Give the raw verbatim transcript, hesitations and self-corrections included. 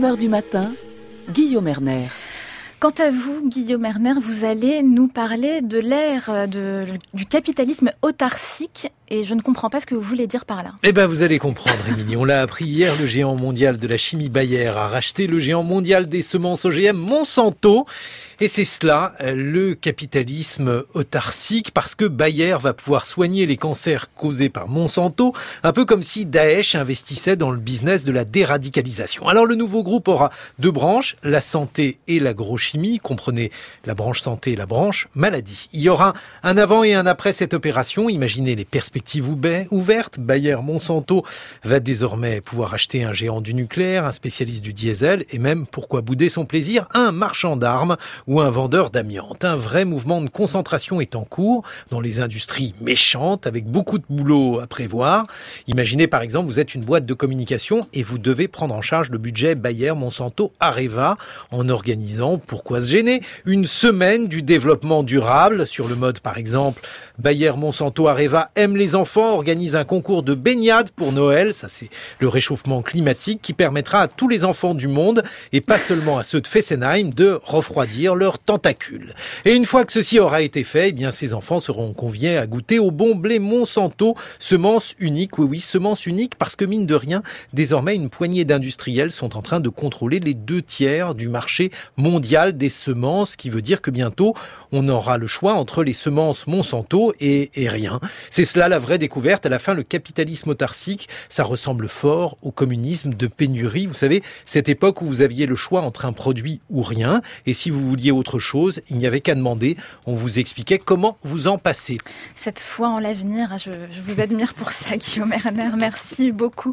humeur du matin, Guillaume Erner. Quant à vous, Guillaume Erner, vous allez nous parler de l'ère de, du capitalisme autarcique et je ne comprends pas ce que vous voulez dire par là. Eh ben, vous allez comprendre, Émilie. On l'a appris hier, le géant mondial de la chimie Bayer a racheté le géant mondial des semences O G M Monsanto. Et c'est cela, le capitalisme autarcique, parce que Bayer va pouvoir soigner les cancers causés par Monsanto, un peu comme si Daesh investissait dans le business de la déradicalisation. Alors le nouveau groupe aura deux branches, la santé et l'agrochimie, comprenez la branche santé et la branche maladie. Il y aura un avant et un après cette opération, imaginez les perspectives ouvertes. Bayer Monsanto va désormais pouvoir acheter un géant du nucléaire, un spécialiste du diesel et même, pourquoi bouder son plaisir, un marchand d'armes ou un vendeur d'amiante. Un vrai mouvement de concentration est en cours dans les industries méchantes avec beaucoup de boulot à prévoir. Imaginez par exemple, vous êtes une boîte de communication et vous devez prendre en charge le budget Bayer Monsanto Areva en organisant, pourquoi se gêner, une semaine du développement durable sur le mode par exemple Bayer Monsanto Areva aime les enfants, organise un concours de baignade pour Noël, ça c'est le réchauffement climatique qui permettra à tous les enfants du monde et pas seulement à ceux de Fessenheim de refroidir leurs tentacules. Et une fois que ceci aura été fait, eh bien ces enfants seront conviés à goûter au bon blé Monsanto, semence unique, oui oui, semence unique parce que mine de rien, désormais une poignée d'industriels sont en train de contrôler les deux tiers du marché mondial des semences, ce qui veut dire que bientôt on aura le choix entre les semences Monsanto et, et rien. C'est cela la vraie découverte. À la fin, le capitalisme autarcique, ça ressemble fort au communisme de pénurie. Vous savez, cette époque où vous aviez le choix entre un produit ou rien. Et si vous vouliez autre chose, il n'y avait qu'à demander. On vous expliquait comment vous en passer. Cette foi en l'avenir, je, je vous admire pour ça, Guillaume Erner. Merci beaucoup.